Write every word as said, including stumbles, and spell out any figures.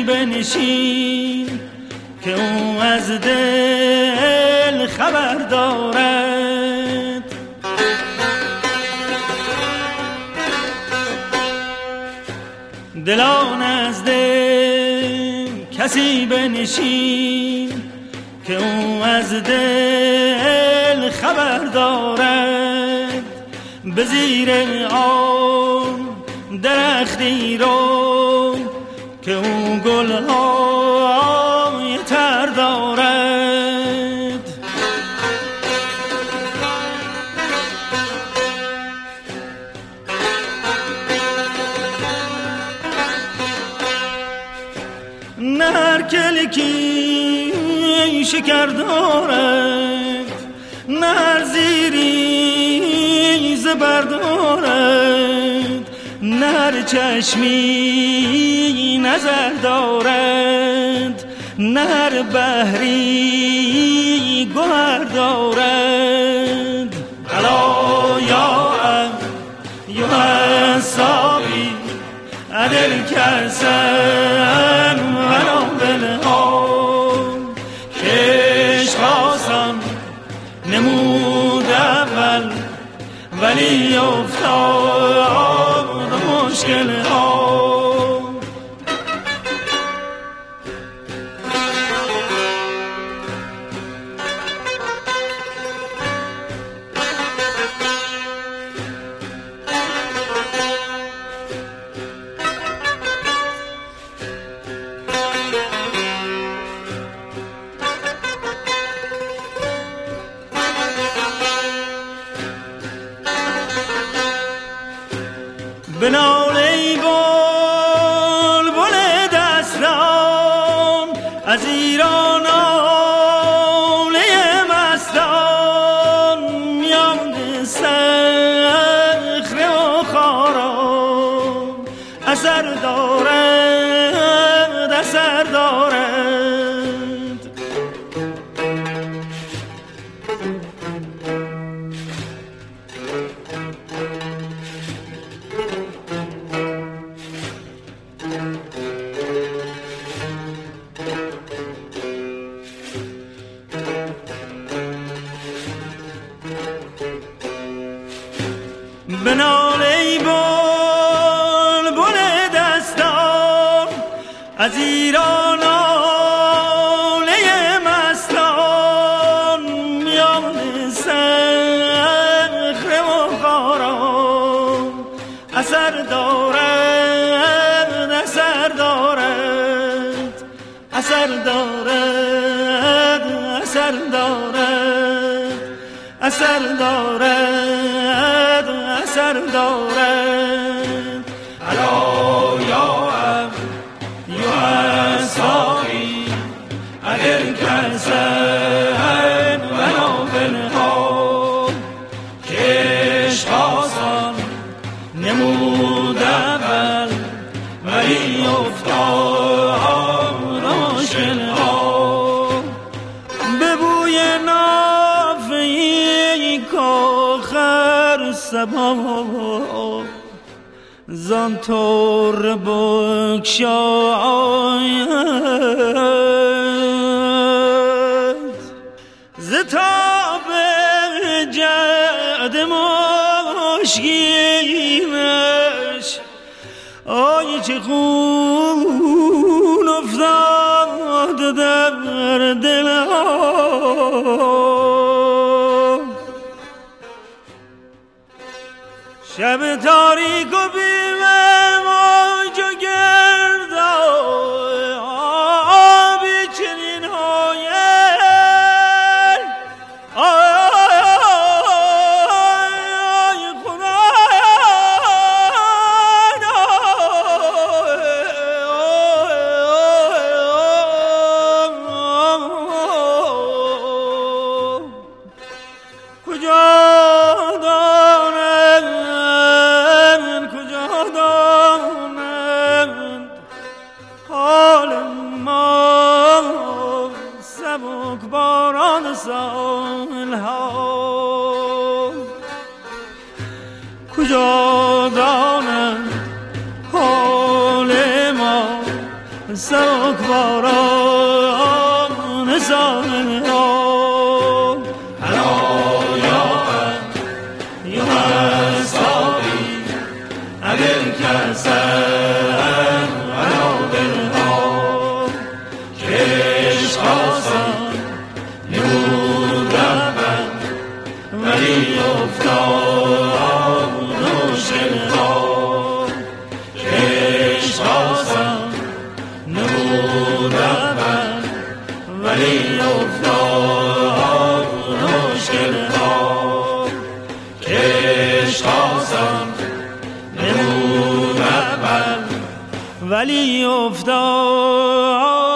بنشین که او از دل خبر دارد. دلان از دل کسی بنشین که او از دل خبر دارد. به زیر آن درختی رو که او گلهای تر دارد. نه هر کلکی شکر دارد، نه هر زیری زبر دارد، نه هر چشمی نظر دارد، نه هر بحری گوهر دارد. الا یا ایها صابی ادل کسن ولو بالهام کش خواستم نمود اول ولی افتاد مشکل ها. بنال ای بلبل دستان از ایران آله مستان، میان صخره و خاران اثر دارد اثر دارد. بنال ای بلبل دستان از ایران آله مستان، میان صخره و خاران اثر دارد اثر دارد اثر دارد اثر دارد اثر دارد اثر دارد. الا یا ایها صابی ادل کسن ولو بالهام کش خواستم نمود اول ولی افتاد مشکل ها. به بوی نافه‌ای کاخر سبا زان تور بگشاید، ز تاب جعد مشکینش آی چه خون افتاد در دلها. شب تاریک و بیم موج و گرد آبی چنین هایل آی خدا کجا کجا دانند حال ما سوگواران زامن ها هنایا یا مستاقی اگر کسر هنا دلها کش خواستم نمود ربن ولی افتاد مشکل ها کش خواستم نمود ربن ولی افتاد مشکل ها کش خواستم نمود ربن ولی افتاد